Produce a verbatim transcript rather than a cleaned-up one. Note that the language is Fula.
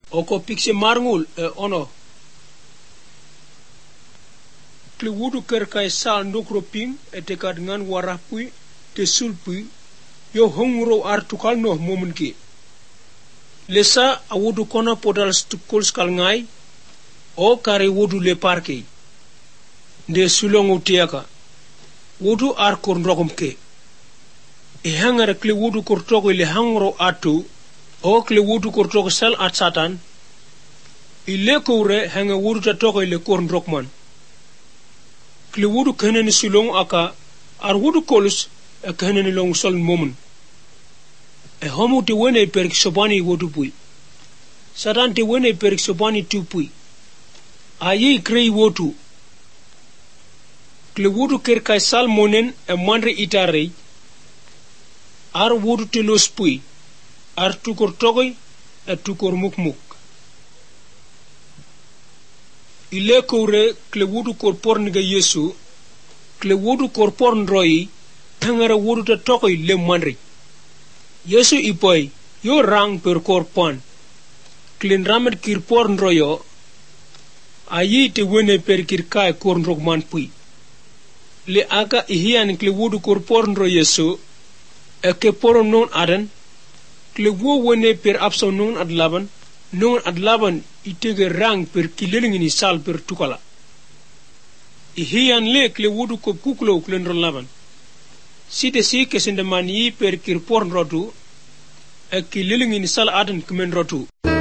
oko pikse marngul e ono kle wudu ker kai sal ndokro ping e te kad ngan warapui te sulpui yo hongro artukal no momen ki lesa a wudu kona podal stukul skal ngai o kare wudu le parke de sulongo tiaka wudu ar kor ndrokom ke e hangara kle wudu kor togo le hangro atu o kle wudu kor togo sel at satan ile kore hanga wudu ta togo le kor ndrokman kle wudu kenen sulong aka ar wudu kolus e kenen long sol momen e homu te wene perik sobani wudu pui satan te wene perik sobani tu pui ayi krei wudu kle wudu ker kai sal monen e manre itare ar wudu te los pui ar tukor togoy e tukor mukmuk ile kore kle wudu kor porniga yesu kle wudu kor pornroi tangara wudu te togoy le manre yesu ipoy yo rang per kor pon klen ramet kir pornroyo ayi te wene per kir kai kornrok man pui le aga ihian kle wudu kor pornro yesu e ke poron non adan kle wo wene per abso non adlaban non adlaban itege rang per kilelingini sal per tukala ihian le kle wudu ko kuklo klen ron laban site si kesende man yi per kir porn rotu e kilelingini sal adan kmen rotu